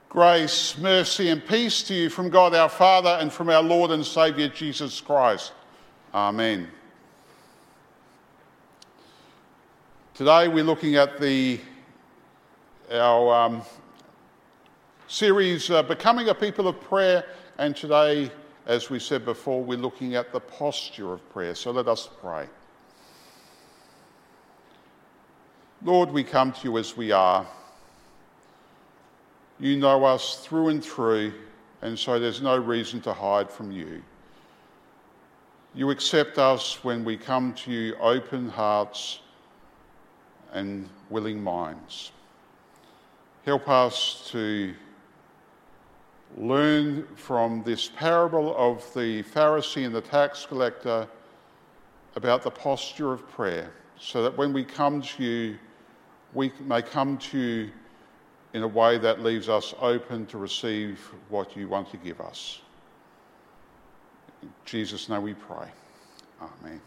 Grace, mercy and peace to you from God our Father and from our Lord and Saviour Jesus Christ. Amen. Today we're looking at our series Becoming a People of Prayer, and today, as we said before, we're looking at the posture of prayer. So let us pray. Lord, we come to you as we are. You know us through and through, and so there's no reason to hide from you. You accept us when we come to you open hearts and willing minds. Help us to learn from this parable of the Pharisee and the tax collector about the posture of prayer, so that when we come to you, we may come to you in a way that leaves us open to receive what you want to give us. In Jesus' name we pray. Amen.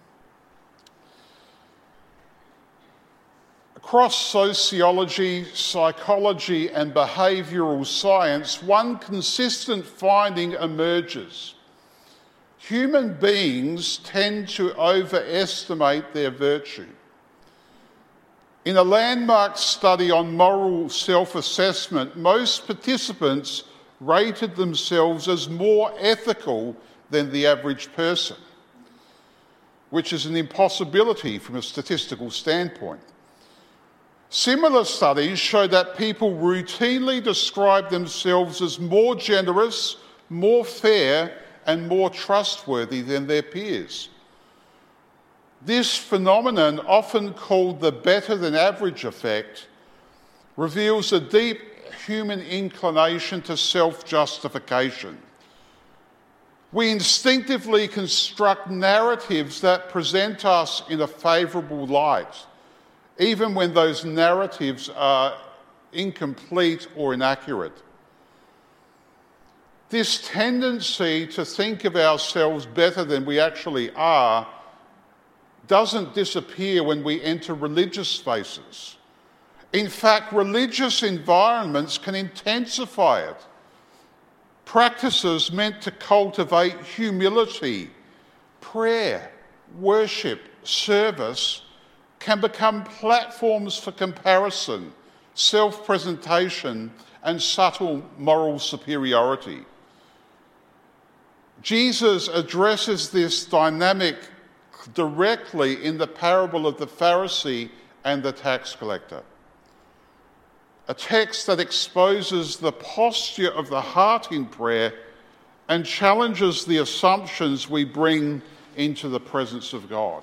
Across sociology, psychology and behavioural science, one consistent finding emerges. Human beings tend to overestimate their virtue. In a landmark study on moral self-assessment, most participants rated themselves as more ethical than the average person, which is an impossibility from a statistical standpoint. Similar studies show that people routinely describe themselves as more generous, more fair, and more trustworthy than their peers. This phenomenon, often called the better-than-average effect, reveals a deep human inclination to self-justification. We instinctively construct narratives that present us in a favourable light, even when those narratives are incomplete or inaccurate. This tendency to think of ourselves better than we actually are doesn't disappear when we enter religious spaces. In fact, religious environments can intensify it. Practices meant to cultivate humility, prayer, worship, service can become platforms for comparison, self-presentation, and subtle moral superiority. Jesus addresses this dynamic directly in the parable of the Pharisee and the tax collector. A text that exposes the posture of the heart in prayer and challenges the assumptions we bring into the presence of God.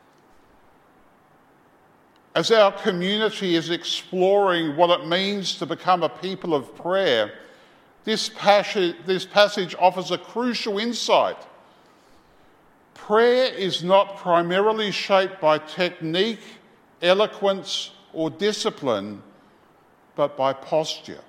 As our community is exploring what it means to become a people of prayer, this passage offers a crucial insight. Prayer is not primarily shaped by technique, eloquence, or discipline, but by posture.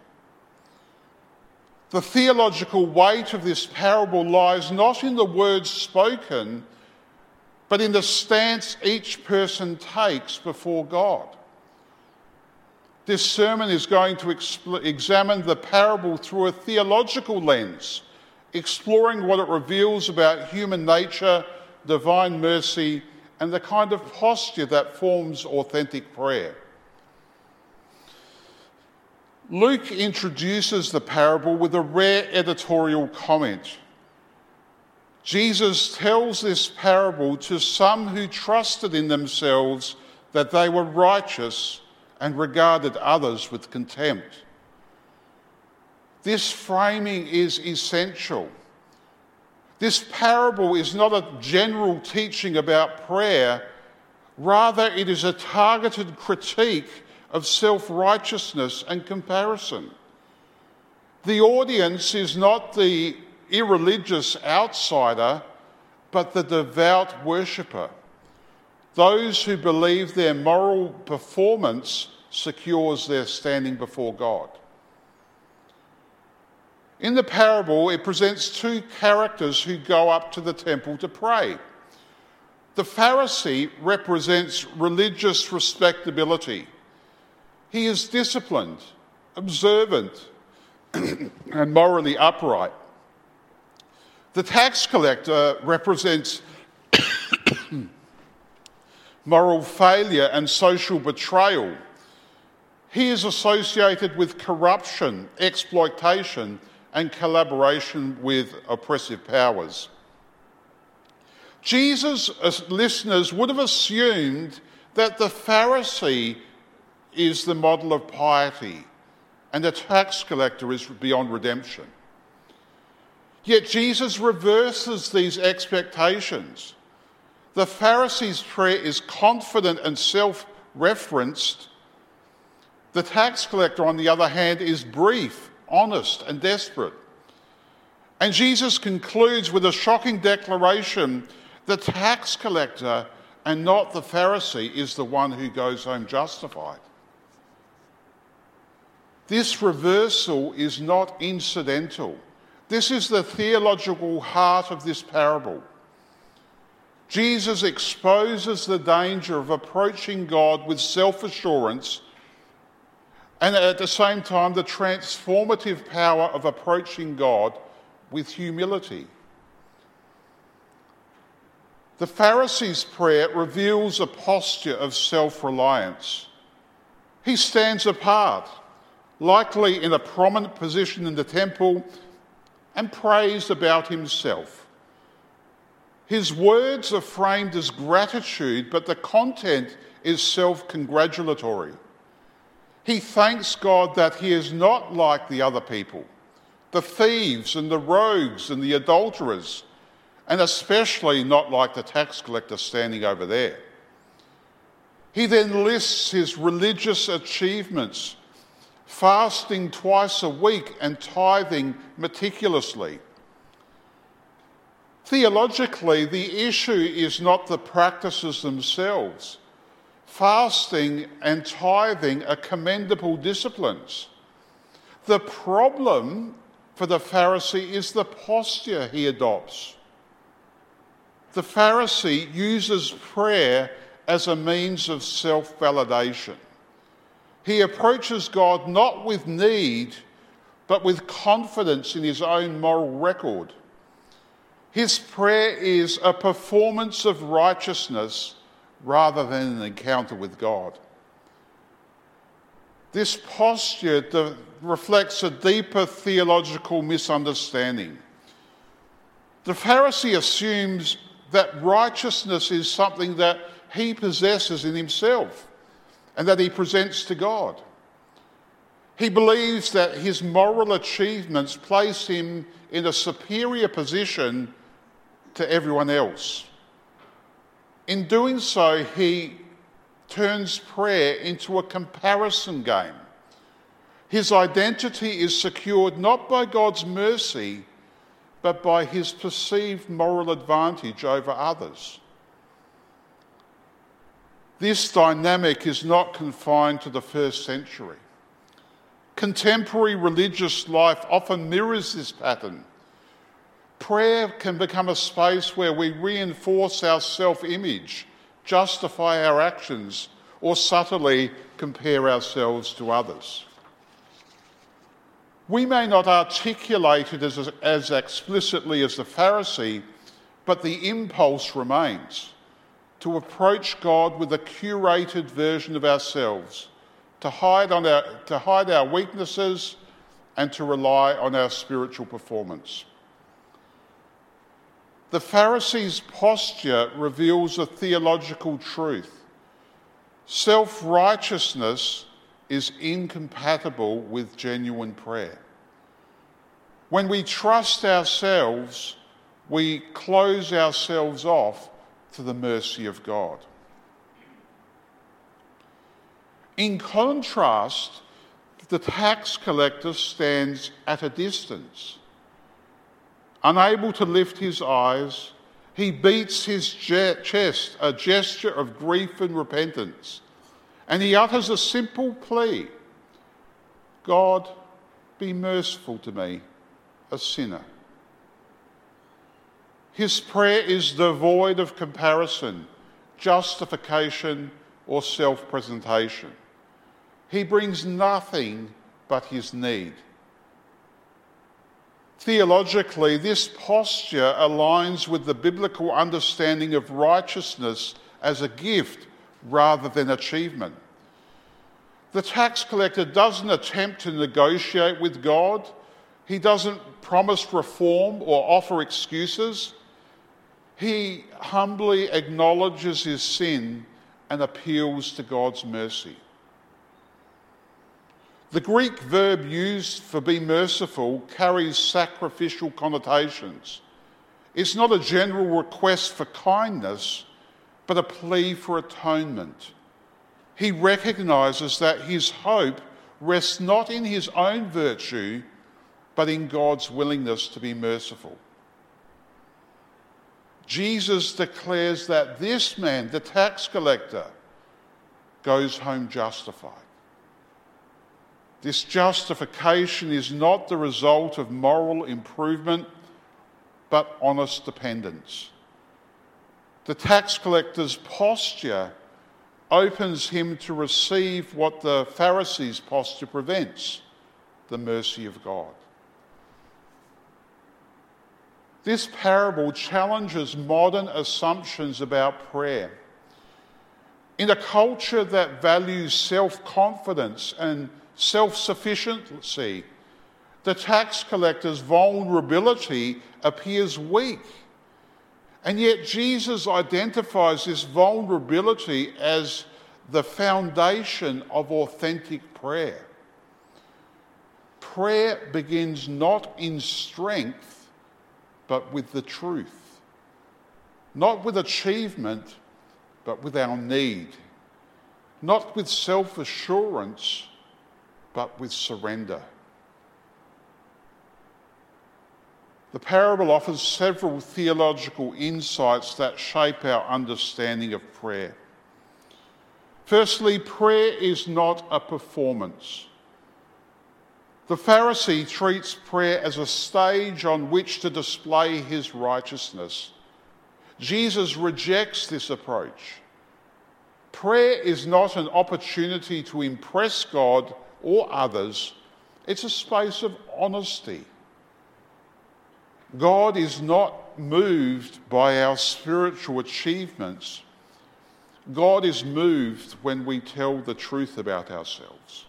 The theological weight of this parable lies not in the words spoken, but in the stance each person takes before God. This sermon is going to examine the parable through a theological lens, exploring what it reveals about human nature, divine mercy, and the kind of posture that forms authentic prayer. Luke introduces the parable with a rare editorial comment. Jesus tells this parable to some who trusted in themselves that they were righteous and regarded others with contempt. This framing is essential. This parable is not a general teaching about prayer, rather it is a targeted critique of self-righteousness and comparison. The audience is not the irreligious outsider, but the devout worshipper, those who believe their moral performance secures their standing before God. In the parable, it presents two characters who go up to the temple to pray. The Pharisee represents religious respectability. He is disciplined, observant, and morally upright. The tax collector represents moral failure and social betrayal. He is associated with corruption, exploitation, and collaboration with oppressive powers. Jesus' listeners would have assumed that the Pharisee is the model of piety and the tax collector is beyond redemption. Yet Jesus reverses these expectations. The Pharisee's prayer is confident and self-referenced. The tax collector, on the other hand, is brief, honest, and desperate. And Jesus concludes with a shocking declaration: the tax collector and not the Pharisee is the one who goes home justified. This reversal is not incidental. This is the theological heart of this parable. Jesus exposes the danger of approaching God with self-assurance and at the same time the transformative power of approaching God with humility. The Pharisee's prayer reveals a posture of self-reliance. He stands apart, likely in a prominent position in the temple, and prays about himself. His words are framed as gratitude, but the content is self-congratulatory. He thanks God that he is not like the other people, the thieves and the rogues and the adulterers, and especially not like the tax collector standing over there. He then lists his religious achievements: fasting twice a week and tithing meticulously. Theologically, the issue is not the practices themselves. Fasting and tithing are commendable disciplines. The problem for the Pharisee is the posture he adopts. The Pharisee uses prayer as a means of self-validation. He approaches God not with need, but with confidence in his own moral record. His prayer is a performance of righteousness rather than an encounter with God. This posture reflects a deeper theological misunderstanding. The Pharisee assumes that righteousness is something that he possesses in himself and that he presents to God. He believes that his moral achievements place him in a superior position to everyone else. In doing so, he turns prayer into a comparison game. His identity is secured not by God's mercy, but by his perceived moral advantage over others. This dynamic is not confined to the first century. Contemporary religious life often mirrors this pattern. Prayer can become a space where we reinforce our self-image, justify our actions, or subtly compare ourselves to others. We may not articulate it as explicitly as the Pharisee, but the impulse remains to approach God with a curated version of ourselves, to hide our weaknesses and to rely on our spiritual performance. The Pharisee's posture reveals a theological truth. Self-righteousness is incompatible with genuine prayer. When we trust ourselves, we close ourselves off to the mercy of God. In contrast, the tax collector stands at a distance. Unable to lift his eyes, he beats his chest, a gesture of grief and repentance, and he utters a simple plea: God, be merciful to me, a sinner. His prayer is devoid of comparison, justification, or self-presentation. He brings nothing but his need. Theologically, this posture aligns with the biblical understanding of righteousness as a gift rather than achievement. The tax collector doesn't attempt to negotiate with God. He doesn't promise reform or offer excuses. He humbly acknowledges his sin and appeals to God's mercy. The Greek verb used for be merciful carries sacrificial connotations. It's not a general request for kindness, but a plea for atonement. He recognises that his hope rests not in his own virtue, but in God's willingness to be merciful. Jesus declares that this man, the tax collector, goes home justified. This justification is not the result of moral improvement, but honest dependence. The tax collector's posture opens him to receive what the Pharisees' posture prevents, the mercy of God. This parable challenges modern assumptions about prayer. In a culture that values self-confidence and self-sufficiency, the tax collector's vulnerability appears weak. And yet Jesus identifies this vulnerability as the foundation of authentic prayer. Prayer begins not in strength, but with the truth. Not with achievement, but with our need. Not with self-assurance, but with surrender. The parable offers several theological insights that shape our understanding of prayer. Firstly, prayer is not a performance. The Pharisee treats prayer as a stage on which to display his righteousness. Jesus rejects this approach. Prayer is not an opportunity to impress God or others. It's a space of honesty. God is not moved by our spiritual achievements. God is moved when we tell the truth about ourselves.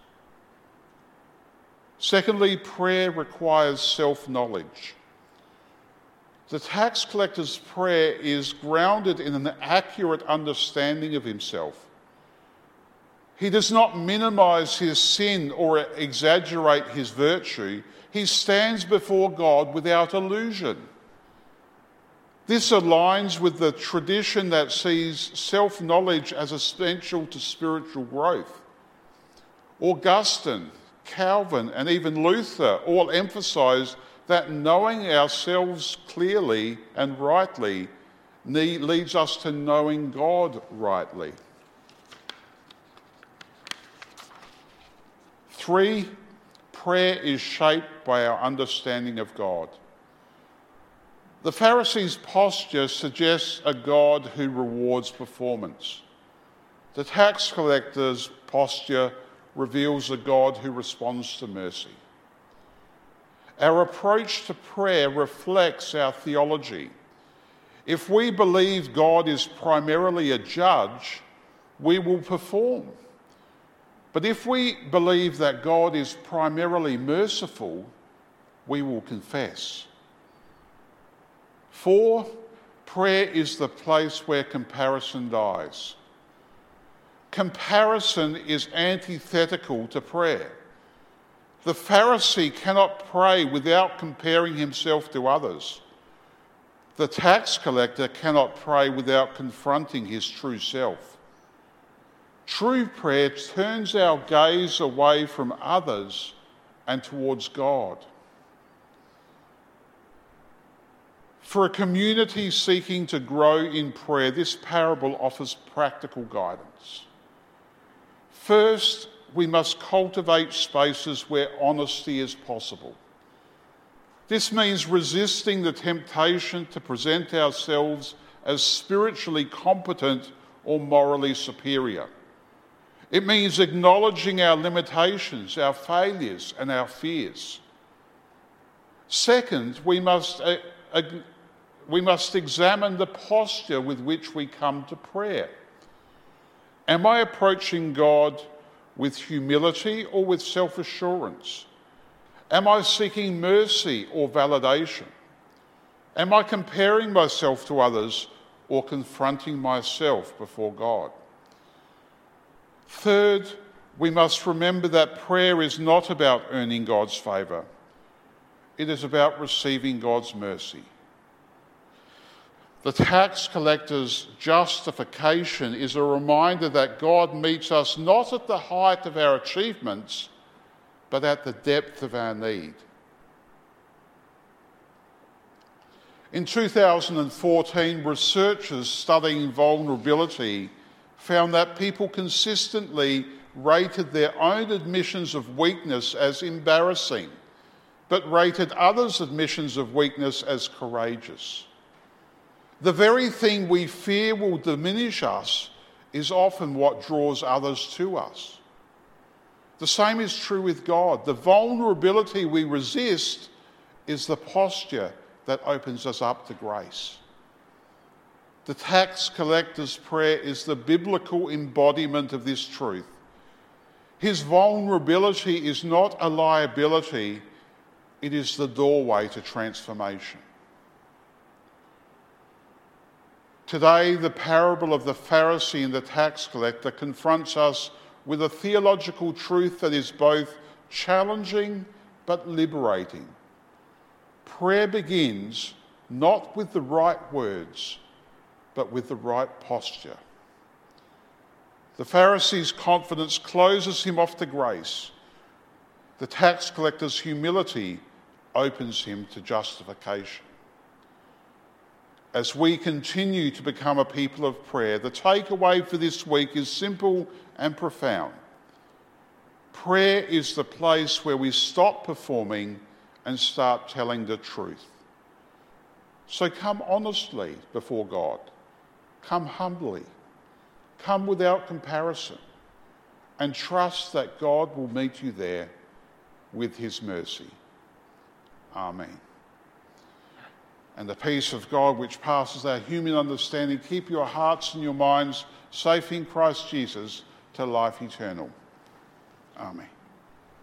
Secondly, prayer requires self-knowledge. The tax collector's prayer is grounded in an accurate understanding of himself. He does not minimize his sin or exaggerate his virtue. He stands before God without illusion. This aligns with the tradition that sees self-knowledge as essential to spiritual growth. Augustine, Calvin, and even Luther all emphasize that knowing ourselves clearly and rightly leads us to knowing God rightly. 3, prayer is shaped by our understanding of God. The Pharisees' posture suggests a God who rewards performance. The tax collector's posture reveals a God who responds to mercy. Our approach to prayer reflects our theology. If we believe God is primarily a judge, we will perform. But if we believe that God is primarily merciful, we will confess. 4, prayer is the place where comparison dies. Comparison is antithetical to prayer. The Pharisee cannot pray without comparing himself to others. The tax collector cannot pray without confronting his true self. True prayer turns our gaze away from others and towards God. For a community seeking to grow in prayer, this parable offers practical guidance. First, we must cultivate spaces where honesty is possible. This means resisting the temptation to present ourselves as spiritually competent or morally superior. It means acknowledging our limitations, our failures, and our fears. Second, we must examine the posture with which we come to prayer. Am I approaching God with humility or with self-assurance? Am I seeking mercy or validation? Am I comparing myself to others or confronting myself before God? Third, we must remember that prayer is not about earning God's favour. It is about receiving God's mercy. The tax collector's justification is a reminder that God meets us not at the height of our achievements, but at the depth of our need. In 2014, researchers studying vulnerability found that people consistently rated their own admissions of weakness as embarrassing, but rated others' admissions of weakness as courageous. The very thing we fear will diminish us is often what draws others to us. The same is true with God. The vulnerability we resist is the posture that opens us up to grace. The tax collector's prayer is the biblical embodiment of this truth. His vulnerability is not a liability, it is the doorway to transformation. Today, the parable of the Pharisee and the tax collector confronts us with a theological truth that is both challenging but liberating. Prayer begins not with the right words, but with the right posture. The Pharisee's confidence closes him off to grace. The tax collector's humility opens him to justification. As we continue to become a people of prayer, the takeaway for this week is simple and profound. Prayer is the place where we stop performing and start telling the truth. So come honestly before God. Come humbly. Come without comparison. And trust that God will meet you there with his mercy. Amen. And the peace of God, which passes our human understanding, keep your hearts and your minds safe in Christ Jesus to life eternal. Amen.